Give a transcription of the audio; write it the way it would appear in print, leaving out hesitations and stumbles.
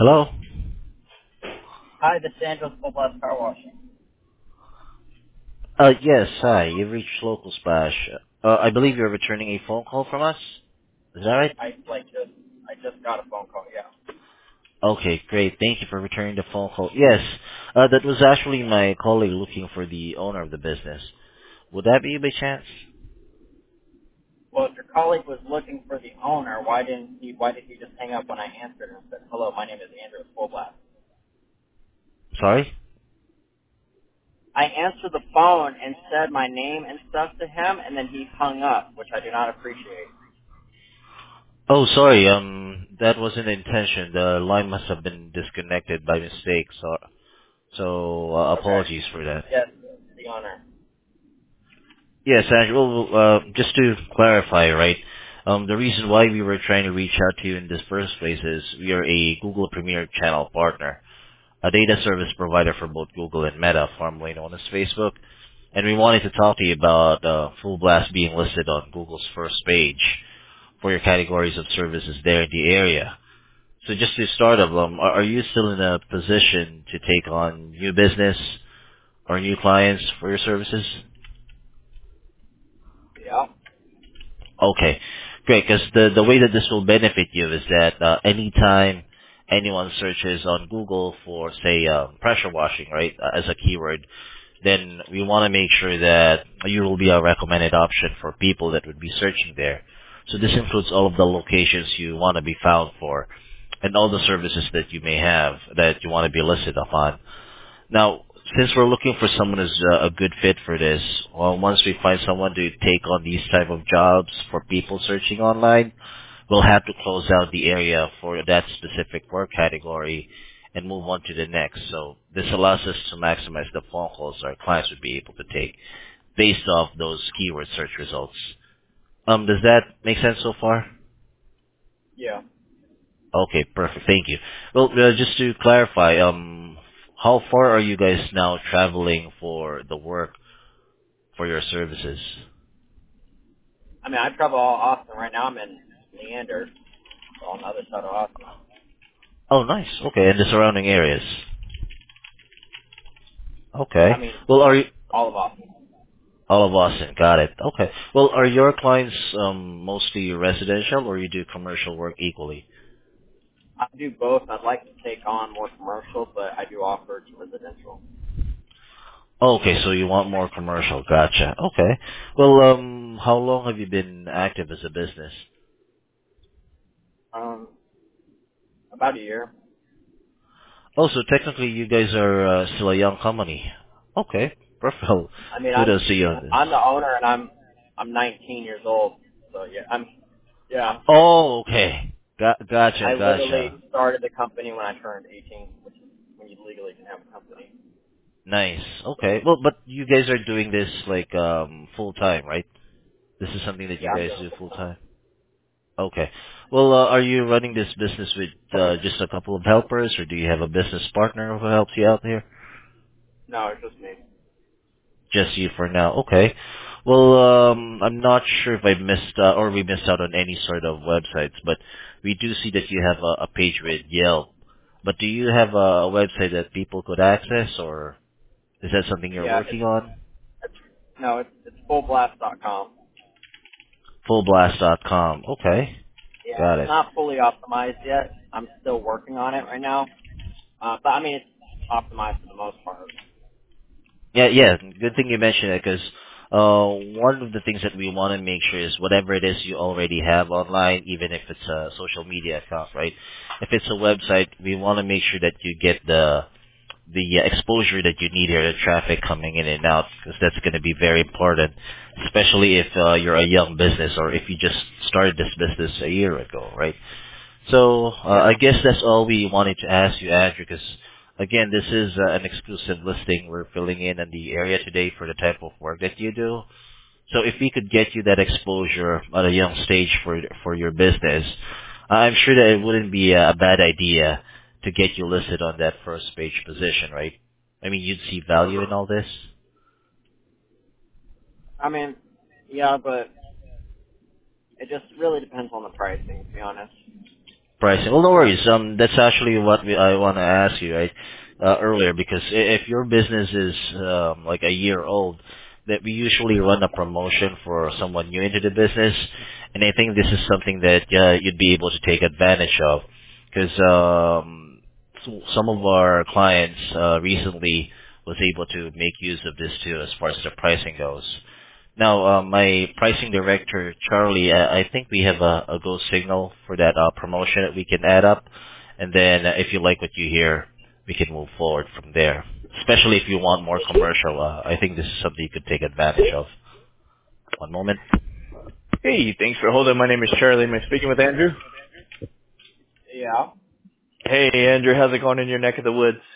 Hello? Hi, this is Angela Full Blast Car Washing. Yes, hi. You've reached Local Splash. I believe you're returning a phone call from us. Is that right? I just got a phone call. Yeah. Okay, great. Thank you for returning the phone call. Yes, that was actually my colleague looking for the owner of the business. Would that be you by chance? Well, if your colleague was looking for the owner, why did he just hang up when I answered and said, "Hello, my name is Andrew Full Blast"? Sorry? I answered the phone and said my name and stuff to him, and then he hung up, which I do not appreciate. Oh, sorry. That wasn't the intention. The line must have been disconnected by mistake. So, Okay. apologies for that. Yes, the owner. Yes, Andrew. Well, just to clarify, right? The reason why we were trying to reach out to you in this first place is we are a Google Premier Channel partner, a data service provider for both Google and Meta, formerly known as Facebook. And we wanted to talk to you about Full Blast being listed on Google's first page for your categories of services there in the area. So just to start off, are you still in a position to take on new business or new clients for your services? Yeah. Okay, great. Because the way that this will benefit you is that anytime anyone searches on Google for, say, pressure washing, right, as a keyword, then we want to make sure that you will be a recommended option for people that would be searching there. So this includes all of the locations you want to be found for and all the services that you may have that you want to be listed upon. Now, since we're looking for someone who's a good fit for this, well, once we find someone to take on these type of jobs for people searching online, we'll have to close out the area for that specific work category and move on to the next. So this allows us to maximize the phone calls our clients would be able to take based off those keyword search results. Does that make sense so far? Yeah. Okay, perfect. Thank you. Well, just to clarify, how far are you guys now traveling for the work for your services? I mean, I travel all Austin right now. I'm in Leander, so on the other side of Austin. Oh, nice. Okay, and the surrounding areas. Okay. I mean, Well, are you all of Austin. all of Austin? Got it. Okay. Well, are your clients mostly residential, or you do commercial work equally? I do both. I'd like to take on more commercial, but I do offer to residential. Okay, so you want more commercial. Gotcha. Okay. Well, how long have you been active as a business? Um, about a year. Oh, so technically you guys are still a young company. Okay, perfect. Well, I mean, kudos to you on this. I'm the owner, and I'm 19 years old. So yeah, yeah. Oh, okay. Gotcha, I gotcha. literally started the company when I turned 18, which is when you legally can have a company. Nice. Okay. Well, but you guys are doing this like full time, right? This is something that you Yeah, I'm guys doing it do full full time. time. Okay. Well, are you running this business with just a couple of helpers, or do you have a business partner who helps you out here? No, it's just me. Just you for now. Okay. Well, I'm not sure if I missed or we missed out on any sort of websites, but we do see that you have a page with Yelp. But do you have a website that people could access, or is that something you're Yeah, working on? it's no, it's fullblast.com. Fullblast.com. Okay. Yeah, Got it's it. not fully optimized yet. I'm still working on it right now. But I mean, it's optimized for the most part. Yeah, yeah. Good thing you mentioned it because one of the things that we want to make sure is whatever it is you already have online, even if it's a social media account, right? If it's a website, we want to make sure that you get the exposure that you need here, the traffic coming in and out, because that's going to be very important, especially if you're a young business or if you just started this business a year ago, right? So I Yeah. guess that's all we wanted to ask you, Andrew, because again, this is an exclusive listing we're filling in the area today for the type of work that you do. So if we could get you that exposure at a young stage for your business, I'm sure that it wouldn't be a bad idea to get you listed on that first page position, right? I mean, you'd see value in all this. I mean, yeah, but it just really depends on the pricing, to be honest. Pricing. Well, no worries. That's actually what I want to ask you, right? Earlier, because if your business is like a year old, that we usually run a promotion for someone new into the business, and I think this is something that you'd be able to take advantage of, because some of our clients recently was able to make use of this too, as far as the pricing goes. Now, my pricing director, Charlie, I think we have a go signal for that promotion that we can add up. And then if you like what you hear, we can move forward from there. Especially if you want more commercial. I think this is something you could take advantage of. One moment. Hey, thanks for holding. My name is Charlie. Am I speaking with Andrew? Yeah. Hey, Andrew, how's it going in your neck of the woods?